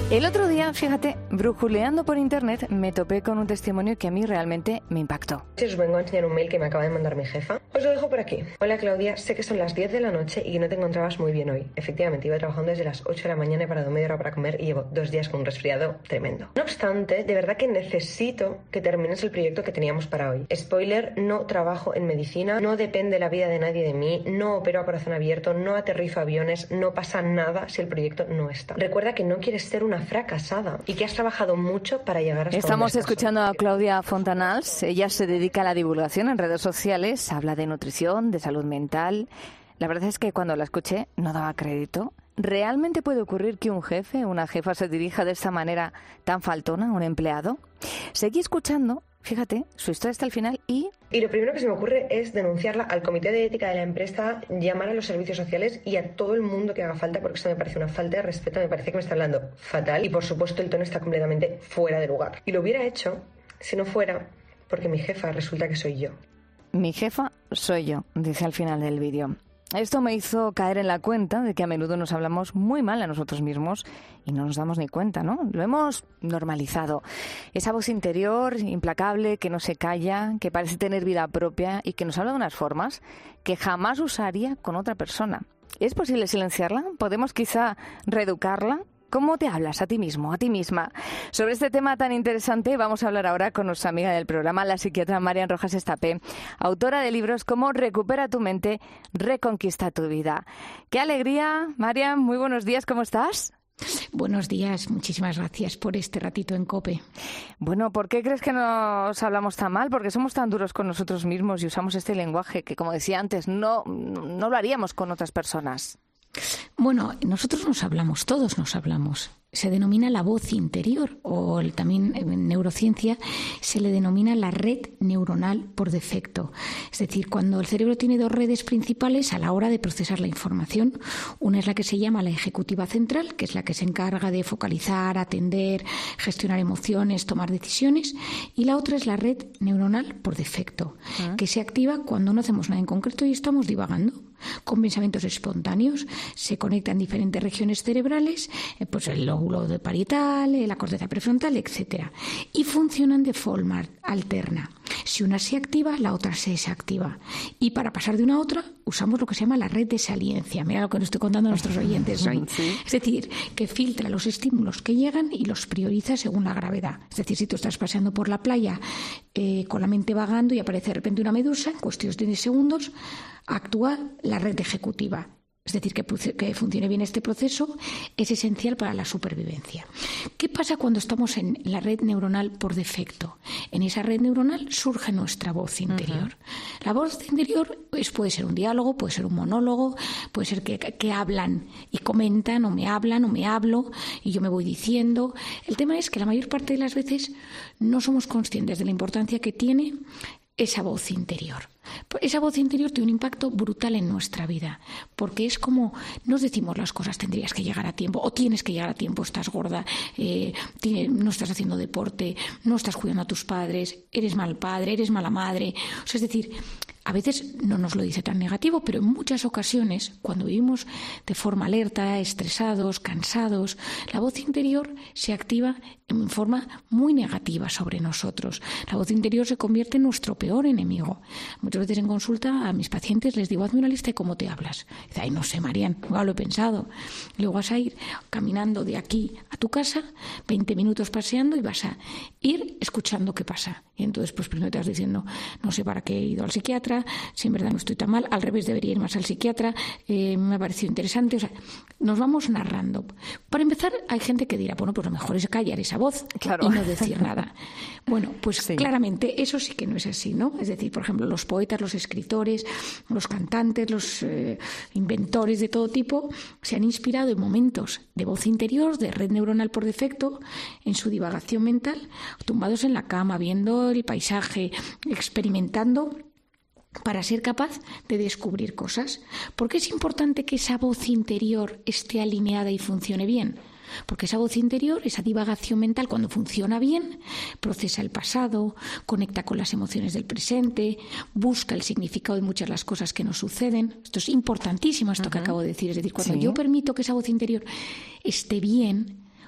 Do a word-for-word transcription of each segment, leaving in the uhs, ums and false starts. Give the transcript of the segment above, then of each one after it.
El otro día, fíjate, brujuleando por internet, me topé con un testimonio que a mí realmente me impactó. Os vengo a enseñar un mail que me acaba de mandar mi jefa. Os lo dejo por aquí. Hola Claudia, sé que son las diez de la noche y que no te encontrabas muy bien hoy. Efectivamente, iba trabajando desde las ocho de la mañana y parado media hora para comer y llevo dos días con un resfriado tremendo. No obstante, de verdad que necesito que termines el proyecto que teníamos para hoy. Spoiler, no trabajo en medicina, no depende la vida de nadie de mí, no opero a corazón abierto, no aterrizo aviones, no pasa nada si el proyecto no está. Recuerda que no quieres ser una fracasada y que has trabajado mucho para llegar hasta Estamos donde estás. escuchando a Claudia Fontanals. Ella se dedica a la divulgación en redes sociales, habla de nutrición, de salud mental. La verdad es que cuando la escuché no daba crédito. ¿Realmente puede ocurrir que un jefe, una jefa se dirija de esta manera tan faltona a un empleado? Seguí escuchando, fíjate, su historia hasta el final y... Y lo primero que se me ocurre es denunciarla al comité de ética de la empresa, llamar a los servicios sociales y a todo el mundo que haga falta, porque esto me parece una falta de respeto, me parece que me está hablando fatal y por supuesto el tono está completamente fuera de lugar. Y lo hubiera hecho si no fuera porque mi jefa resulta que soy yo. Mi jefa soy yo, dice al final del vídeo. Esto me hizo caer en la cuenta de que a menudo nos hablamos muy mal a nosotros mismos y no nos damos ni cuenta, ¿no? Lo hemos normalizado. Esa voz interior implacable que no se calla, que parece tener vida propia y que nos habla de unas formas que jamás usaría con otra persona. ¿Es posible silenciarla? ¿Podemos quizá reeducarla? ¿Cómo te hablas a ti mismo, a ti misma? Sobre este tema tan interesante vamos a hablar ahora con nuestra amiga del programa, la psiquiatra Marian Rojas Estapé, autora de libros como Recupera tu mente, reconquista tu vida. ¡Qué alegría! Marian, muy buenos días, ¿cómo estás? Buenos días, muchísimas gracias por este ratito en COPE. Bueno, ¿por qué crees que nos hablamos tan mal? Porque somos tan duros con nosotros mismos y usamos este lenguaje que, como decía antes, no, no lo haríamos con otras personas. Bueno, nosotros nos hablamos, todos nos hablamos. Se denomina la voz interior o el, también en neurociencia se le denomina la red neuronal por defecto. Es decir, cuando el cerebro tiene dos redes principales a la hora de procesar la información. Una es la que se llama la ejecutiva central, que es la que se encarga de focalizar, atender, gestionar emociones, tomar decisiones. Y la otra es la red neuronal por defecto, ¿Ah? que se activa cuando no hacemos nada en concreto y estamos divagando. Con pensamientos espontáneos se conectan diferentes regiones cerebrales, eh, pues el lóbulo de parietal, eh, la corteza prefrontal, etcétera, y funcionan de forma alterna. Si una se activa, la otra se desactiva. Y para pasar de una a otra, usamos lo que se llama la red de saliencia. Mira lo que nos estoy contando a nuestros oyentes hoy. Sí. Es decir, que filtra los estímulos que llegan y los prioriza según la gravedad. Es decir, si tú estás paseando por la playa eh, con la mente vagando y aparece de repente una medusa, en cuestiones de segundos, actúa la red ejecutiva. Es decir, que, que funcione bien este proceso es esencial para la supervivencia. ¿Qué pasa cuando estamos en la red neuronal por defecto? En esa red neuronal surge nuestra voz interior. Uh-huh. La voz interior pues, puede ser un diálogo, puede ser un monólogo, puede ser que, que hablan y comentan, o me hablan o me hablo y yo me voy diciendo. El tema es que la mayor parte de las veces no somos conscientes de la importancia que tiene esa voz interior. Esa voz interior tiene un impacto brutal en nuestra vida, porque es como nos decimos las cosas, tendrías que llegar a tiempo, o tienes que llegar a tiempo, estás gorda, eh, tiene, no estás haciendo deporte, no estás cuidando a tus padres, eres mal padre, eres mala madre. O sea, es decir, a veces no nos lo dice tan negativo, pero en muchas ocasiones, cuando vivimos de forma alerta, estresados, cansados, la voz interior se activa en forma muy negativa sobre nosotros. La voz interior se convierte en nuestro peor enemigo. Muchas veces en consulta a mis pacientes les digo, hazme una lista de cómo te hablas. Dice, ay, no sé, Marian, nunca lo he pensado. Y luego vas a ir caminando de aquí a tu casa, veinte minutos paseando y vas a ir escuchando qué pasa. Y entonces, pues primero te vas diciendo, no sé para qué he ido al psiquiatra, si en verdad no estoy tan mal, al revés debería ir más al psiquiatra, eh, me ha parecido interesante. O sea, nos vamos narrando. Para empezar, hay gente que dirá, bueno, pues lo mejor es callar esa voz claro. y no decir nada. Bueno, pues sí. Claramente eso sí que no es así, ¿no? Es decir, por ejemplo, los poetas, los escritores, los cantantes, los eh, inventores de todo tipo se han inspirado en momentos de voz interior, de red neuronal por defecto, en su divagación mental, tumbados en la cama, viendo el paisaje, experimentando, para ser capaz de descubrir cosas. ¿Por qué es importante que esa voz interior esté alineada y funcione bien? Porque esa voz interior, esa divagación mental, cuando funciona bien, procesa el pasado, conecta con las emociones del presente, busca el significado de muchas de las cosas que nos suceden. Esto es importantísimo, esto uh-huh. que acabo de decir. Es decir, cuando sí. yo permito que esa voz interior esté bien,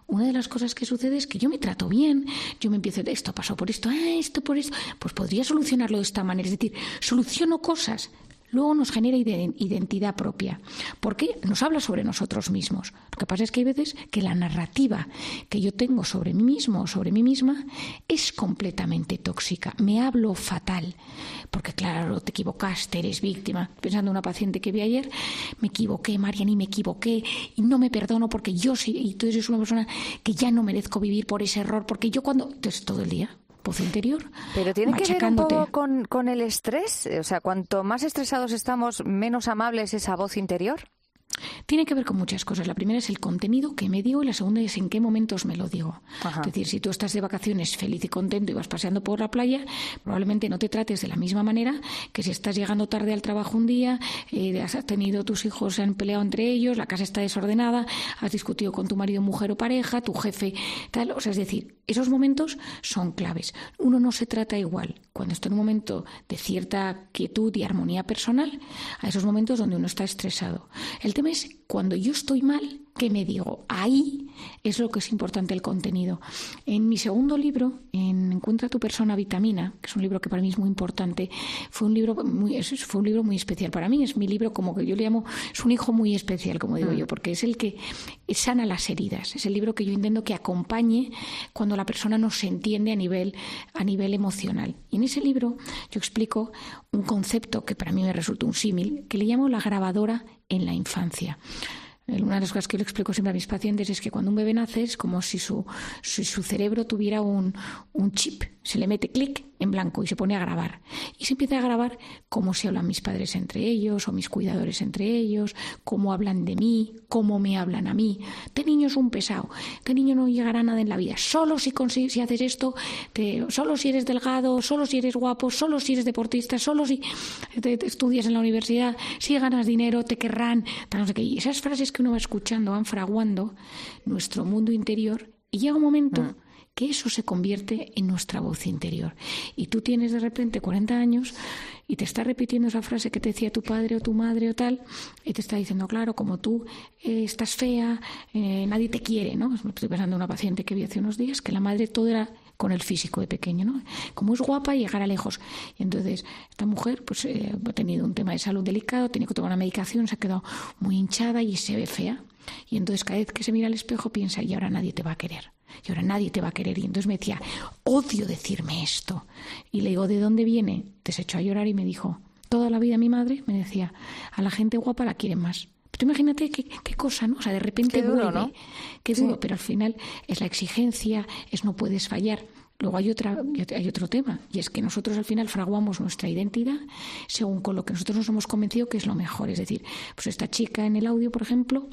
una de las cosas que sucede es que yo me trato bien, yo me empiezo, esto pasó por esto, ah, esto por esto, pues podría solucionarlo de esta manera. Es decir, soluciono cosas. Luego nos genera identidad propia, porque nos habla sobre nosotros mismos. Lo que pasa es que hay veces que la narrativa que yo tengo sobre mí mismo o sobre mí misma es completamente tóxica. Me hablo fatal, porque claro, te equivocaste, eres víctima. Pensando en una paciente que vi ayer, me equivoqué, Marian, y me equivoqué, y no me perdono porque yo soy, y tú eres una persona que ya no merezco vivir por ese error, porque yo cuando... Entonces, todo el día... voz interior. Pero tiene que ver un poco con, con el estrés. O sea, cuanto más estresados estamos, menos amable es esa voz interior. Tiene que ver con muchas cosas. La primera es el contenido que me digo y la segunda es en qué momentos me lo digo. Ajá. Es decir, si tú estás de vacaciones feliz y contento y vas paseando por la playa, probablemente no te trates de la misma manera que si estás llegando tarde al trabajo un día, eh, has tenido tus hijos, se han peleado entre ellos, la casa está desordenada, has discutido con tu marido, mujer o pareja, tu jefe, tal. O sea, es decir, esos momentos son claves. Uno no se trata igual cuando está en un momento de cierta quietud y armonía personal a esos momentos donde uno está estresado. El tema es cuando yo estoy mal, ¿qué me digo? Ahí es lo que es importante, el contenido. En mi segundo libro, en Encuentra tu persona vitamina, que es un libro que para mí es muy importante, fue un libro muy, fue un libro muy especial para mí. Es mi libro, como que yo le llamo, es un hijo muy especial, como digo mm. yo, porque es el que sana las heridas. Es el libro que yo intento que acompañe cuando la persona no se entiende a nivel, a nivel emocional. Y en ese libro yo explico un concepto que para mí me resulta un símil, que le llamo la grabadora en la infancia. Una de las cosas que yo le explico siempre a mis pacientes es que cuando un bebé nace es como si su, si su cerebro tuviera un, un chip. Se le mete clic en blanco y se pone a grabar. Y se empieza a grabar cómo se hablan mis padres entre ellos o mis cuidadores entre ellos, cómo hablan de mí, cómo me hablan a mí. Este niño es un pesado, este niño no llegará a nada en la vida. Solo si, consigues, si haces esto, te, solo si eres delgado, solo si eres guapo, solo si eres deportista, solo si te, te estudias en la universidad, si ganas dinero, te querrán. Tal, no sé qué. Y esas frases que uno va escuchando van fraguando nuestro mundo interior y llega un momento... Mm. que eso se convierte en nuestra voz interior. Y tú tienes de repente cuarenta años y te está repitiendo esa frase que te decía tu padre o tu madre o tal, y te está diciendo, claro, como tú eh, estás fea, eh, nadie te quiere, ¿no? Estoy pensando en una paciente que vi hace unos días, que la madre todo era con el físico de pequeño, ¿no? Como es guapa, llegará lejos. Y entonces esta mujer pues eh, ha tenido un tema de salud delicado, tiene que tomar una medicación, se ha quedado muy hinchada y se ve fea. Y entonces cada vez que se mira al espejo piensa, y ahora nadie te va a querer. Y ahora nadie te va a querer. Y entonces me decía, odio decirme esto. Y le digo, ¿de dónde viene? Te se echó a llorar y me dijo, toda la vida mi madre me decía, a la gente guapa la quieren más. Pero imagínate qué, qué cosa, ¿no? O sea, de repente qué duro, vuelve. ¿no? Qué duro, sí. Pero al final es la exigencia, es no puedes fallar. Luego hay, otra, hay otro tema, y es que nosotros al final fraguamos nuestra identidad según con lo que nosotros nos hemos convencido que es lo mejor. Es decir, pues esta chica en el audio, por ejemplo...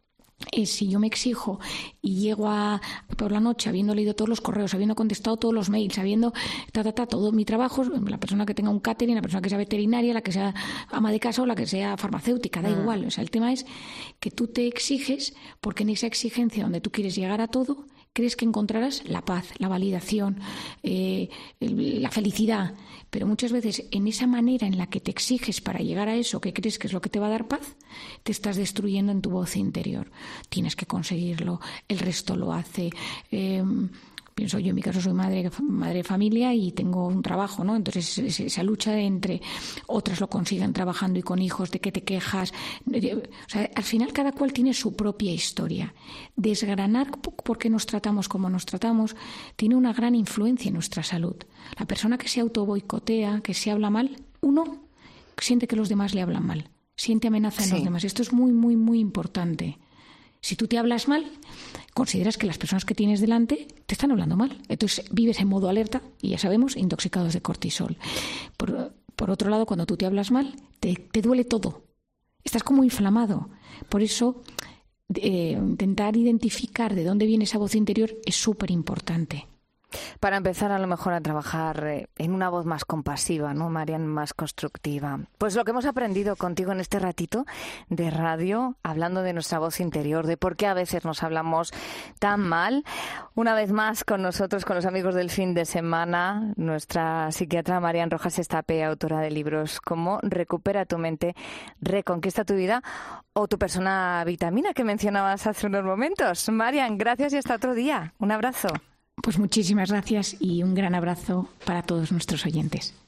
Eh, si yo me exijo y llego a, por la noche habiendo leído todos los correos, habiendo contestado todos los mails, habiendo ta, ta, ta, todo mi trabajo, la persona que tenga un catering, la persona que sea veterinaria, la que sea ama de casa o la que sea farmacéutica, da ah. igual. O sea, el tema es que tú te exiges porque en esa exigencia donde tú quieres llegar a todo, crees que encontrarás la paz, la validación, eh, la felicidad. Pero muchas veces en esa manera en la que te exiges para llegar a eso que crees que es lo que te va a dar paz, te estás destruyendo en tu voz interior. Tienes que conseguirlo, el resto lo hace. Eh, pienso yo, en mi caso soy madre, madre de familia y tengo un trabajo, ¿no? Entonces esa lucha entre otras lo consiguen trabajando y con hijos, de que te quejas. O sea, al final cada cual tiene su propia historia. Desgranar por qué nos tratamos como nos tratamos tiene una gran influencia en nuestra salud. La persona que se autoboicotea, que se habla mal, uno siente que los demás le hablan mal, siente amenaza en sí. los demás. Esto es muy, muy, muy importante. Si tú te hablas mal, consideras que las personas que tienes delante te están hablando mal. Entonces vives en modo alerta y ya sabemos, intoxicados de cortisol. Por, por otro lado, cuando tú te hablas mal, te, te duele todo. Estás como inflamado. Por eso, eh, intentar identificar de dónde viene esa voz interior es súper importante. Para empezar, a lo mejor a trabajar en una voz más compasiva, ¿no, Marian? Más constructiva. Pues lo que hemos aprendido contigo en este ratito de radio, hablando de nuestra voz interior, de por qué a veces nos hablamos tan mal. Una vez más con nosotros, con los amigos del fin de semana, nuestra psiquiatra Marian Rojas Estapé, autora de libros como Recupera tu mente, Reconquista tu vida o Tu persona vitamina, que mencionabas hace unos momentos. Marian, gracias y hasta otro día. Un abrazo. Pues muchísimas gracias y un gran abrazo para todos nuestros oyentes.